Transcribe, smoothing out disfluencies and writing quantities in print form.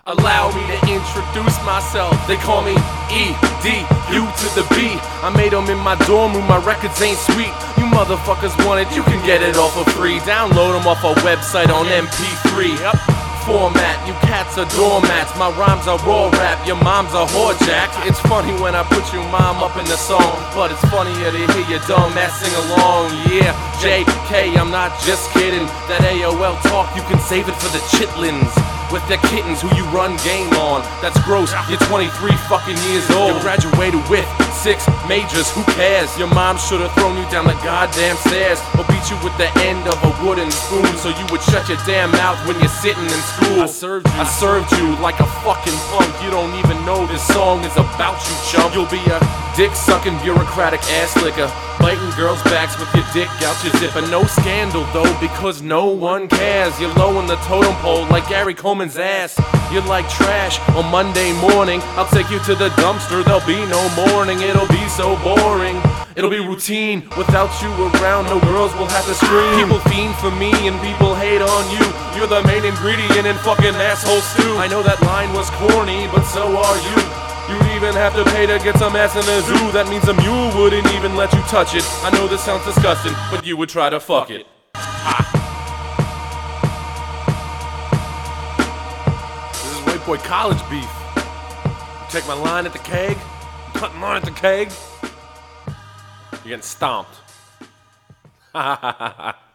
Allow me to introduce myself. They call me E-D-U to the B. I made them in my dorm room, my records ain't sweet. You motherfuckers want it, you can get it all for free. Download them off our website on MP3. Yep. Format, you cats are doormats. My rhymes are raw rap, your mom's a whore jack. It's funny when I put your mom up in the song, but it's funnier to hear your dumb ass sing along. Yeah, JK, I'm not just kidding. That AOL talk, you can save it for the chitlins with their kittens who you run game on. That's gross, you're 23 fucking years old. You graduated with 6 majors, who cares? Your mom should've thrown you down the goddamn stairs, or beat you with the end of a wooden spoon so you would shut your damn mouth when you're sitting in school. I served you like a fucking punk. You don't even know this song is about you, chump. You'll be a dick-sucking bureaucratic ass licker, biting girls' backs with your dick out your zipper. No scandal though, because no one cares. You're low on the totem pole like Gary Coleman's ass. You're like trash on Monday morning. I'll take you to the dumpster, there'll be no mourning. It'll be so boring, it'll be routine. Without you around, no girls will have to scream. People fiend for me and people hate on you. You're the main ingredient in fucking asshole stew. I know that line was corny, but so are you. You'd even have to pay to get some ass in the zoo. That means a mule wouldn't even let you touch it. I know this sounds disgusting, but you would try to fuck it. Ha. This is White Boy College beef. You take my line at the keg, I'm cutting mine at the keg, you're getting stomped. Ha ha ha ha.